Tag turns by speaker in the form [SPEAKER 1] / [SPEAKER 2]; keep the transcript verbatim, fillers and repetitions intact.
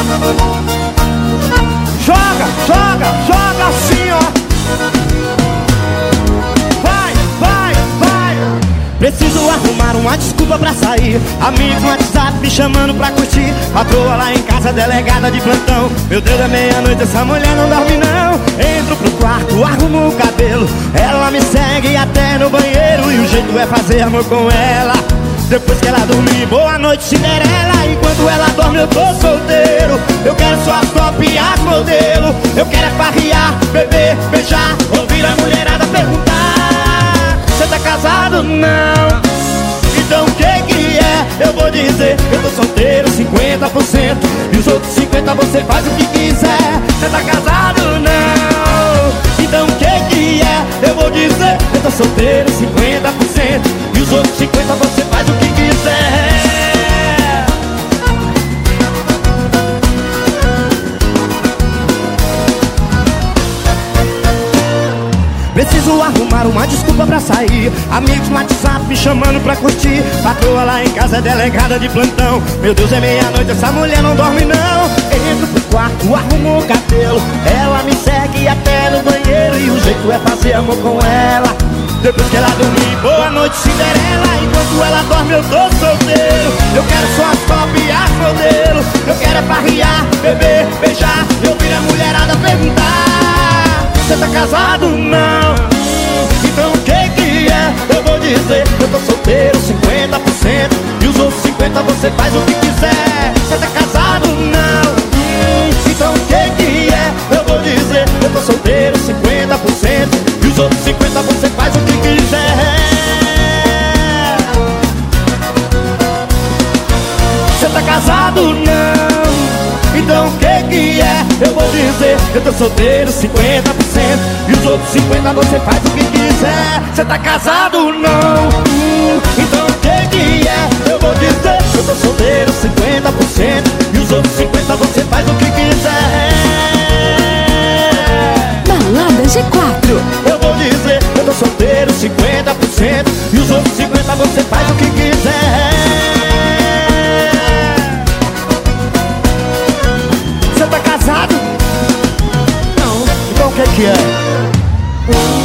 [SPEAKER 1] Joga, joga, joga assim, ó. Vai, vai, vai. Preciso arrumar uma desculpa pra sair. Amigos no WhatsApp me chamando pra curtir. Patroa lá em casa, delegada de plantão. Meu Deus, é meia-noite, essa mulher não dorme não. Entro pro quarto, arrumo o cabelo. Ela me segue até no banheiro. E o jeito é fazer amor com ela. Depois que ela dormir, boa noite Cinderela. Enquanto ela dorme eu tô solteiro. Eu quero só as top e as modelo. Eu quero é farrear, beber, beijar, ouvir a mulherada perguntar: cê tá casado? Não. Então o que que é? Eu vou dizer: eu tô solteiro cinquenta por cento. E os outros cinquenta por cento você faz o que quiser. Cê tá casado? Não. Então o que que é? Eu vou dizer: eu tô solteiro cinquenta por cento. E os outros cinquenta por cento você faz o que quiser. Preciso arrumar uma desculpa pra sair. Amigos no WhatsApp me chamando pra curtir. Patroa lá em casa é delegada de plantão. Meu Deus, é meia-noite, essa mulher não dorme não. Entro pro quarto, arrumo o cabelo. Ela me segue até no banheiro. E o jeito é fazer amor com ela. Depois que ela dormir, boa noite Cinderela. Enquanto ela dorme eu tô solteiro. Eu quero só as top e as modelo. Eu quero é farrear, beber, beijar e ouvir a mulherada perguntar: cê tá casado? Não. Então o que que é? Eu vou dizer: eu tô solteiro cinquenta por cento. E os outros cinquenta por cento você faz o que quiser. Cê tá casado? Não. Então o que que é? Eu vou dizer: eu tô solteiro cinquenta por cento. E os outros cinquenta por cento você faz o que quiser. Cê tá casado? Não. Então o que que é? Eu vou dizer: eu tô solteiro cinquenta por cento. E os outros cinquenta por cento você faz o que quiser. Cê tá casado? Não. Então o que que é? Eu vou dizer: eu tô solteiro cinquenta por cento. E os outros cinquenta por cento você faz o que quiser.
[SPEAKER 2] Balada G quatro.
[SPEAKER 1] Eu vou dizer: eu tô solteiro cinquenta por cento. E os outros cinquenta por cento você faz o que quiser. Cê tá casado? Não. Então o que que é?